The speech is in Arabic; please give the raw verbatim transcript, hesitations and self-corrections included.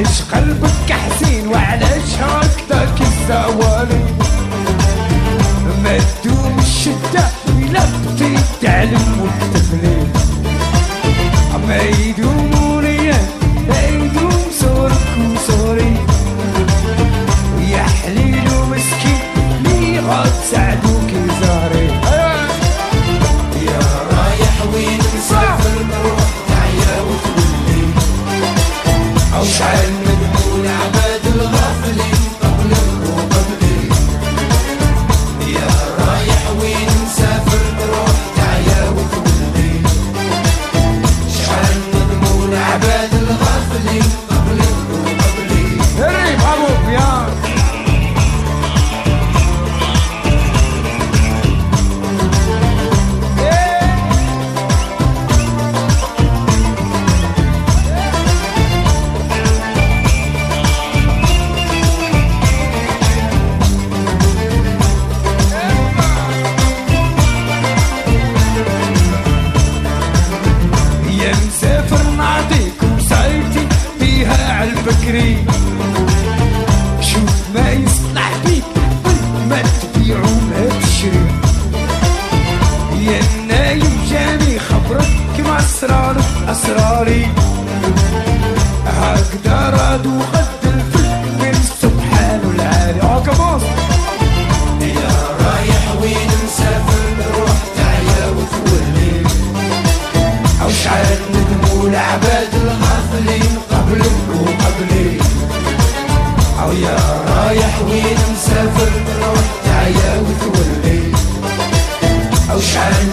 علاش قلبك حزين وعلاش هكداك الزوالي؟ ما تدوم الشدة إلا بغيتي تعلم وتفلي، ما يدوم وليان لا يدوم صورك وصوري، يا حليل ومسكين لي غتساعدوك زهري. يا رايح وين مسافر نروح تعيا وتولي، أو شعل مدمون عباد الغافلين قبلك وقبلي. يا رايح وين مسافر نروح تعيا وتولي، شعل مدمون عباد الغافلين قبلك وقبلي. هري برافو يا يا مسافر نعطيك وصايتي فيها عالبكري، شوف ما يصلح بيك ما تبيعو ما تشري، يا النايم جاني خبرك مع اسرارك اسراري، هكدا راد وغد الفل من سبحان العالي. اه كمان يا رايح وين مسافر نروح تعيا وتولي، أو شعل ندمو العباد الغافلين قبلك وقبلي. أو يا رايح وين مسافر نروح تعيا وتولي، أو شعل